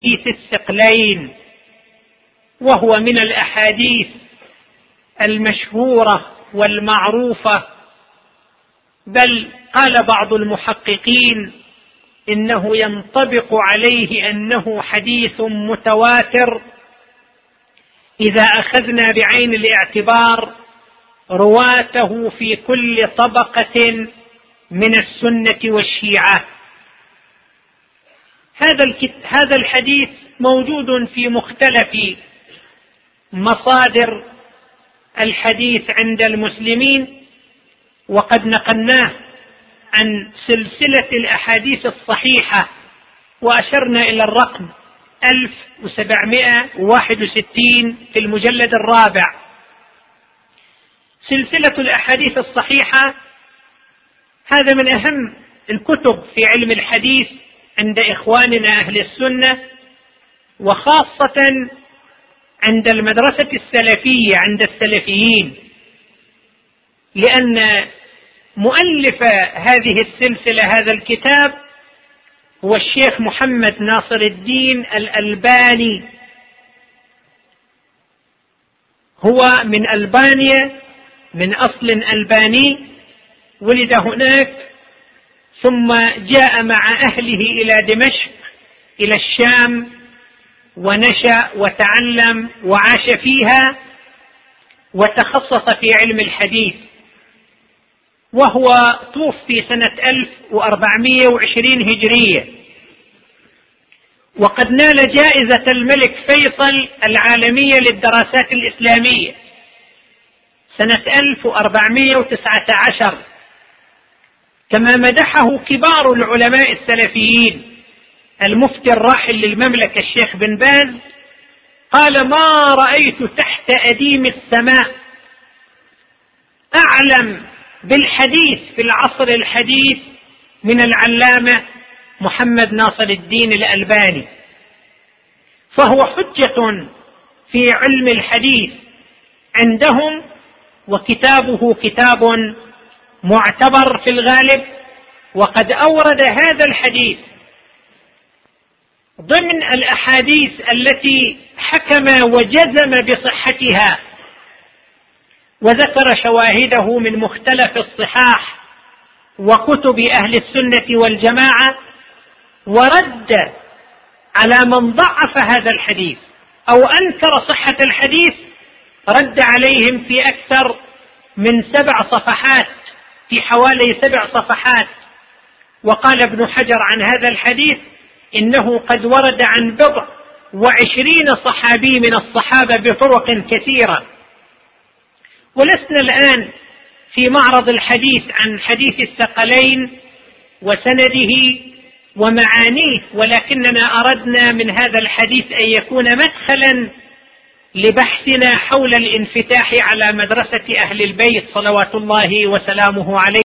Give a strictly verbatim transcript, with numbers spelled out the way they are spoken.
حديث الثقلين، وهو من الأحاديث المشهورة والمعروفة، بل قال بعض المحققين إنه ينطبق عليه أنه حديث متواتر إذا أخذنا بعين الاعتبار رواته في كل طبقة من السنة والشيعة. هذا الحديث موجود في مختلف مصادر الحديث عند المسلمين، وقد نقلناه عن سلسلة الأحاديث الصحيحة وأشرنا إلى الرقم ألف وسبعمائة وواحد وستين في المجلد الرابع. سلسلة الأحاديث الصحيحة هذا من أهم الكتب في علم الحديث عند إخواننا أهل السنة، وخاصة عند المدرسة السلفية عند السلفيين، لأن مؤلف هذه السلسلة هذا الكتاب هو الشيخ محمد ناصر الدين الألباني، هو من ألبانيا، من أصل ألباني، ولد هناك ثم جاء مع أهله إلى دمشق إلى الشام ونشأ وتعلم وعاش فيها وتخصص في علم الحديث، وهو توفي سنة ألف وأربعمائة وعشرين هجرية، وقد نال جائزة الملك فيصل العالمية للدراسات الإسلامية سنة ألف وأربعمائة وتسعة عشر، كما مدحه كبار العلماء السلفيين. المفتي الراحل للمملكة الشيخ بن باز قال: ما رأيت تحت أديم السماء أعلم بالحديث في العصر الحديث من العلامة محمد ناصر الدين الألباني، فهو حجة في علم الحديث عندهم، وكتابه كتاب معتبر في الغالب، وقد أورد هذا الحديث ضمن الأحاديث التي حكم وجزم بصحتها، وذكر شواهده من مختلف الصحاح وكتب أهل السنة والجماعة، ورد على من ضعف هذا الحديث أو أنكر صحة الحديث، رد عليهم في أكثر من سبع صفحات، في حوالي سبع صفحات. وقال ابن حجر عن هذا الحديث إنه قد ورد عن بضع وعشرين صحابي من الصحابة بطرق كثيرة. ولسنا الآن في معرض الحديث عن حديث الثقلين وسنده ومعانيه، ولكننا أردنا من هذا الحديث أن يكون مدخلا لبحثنا حول الانفتاح على مدرسة أهل البيت صلوات الله وسلامه عليه.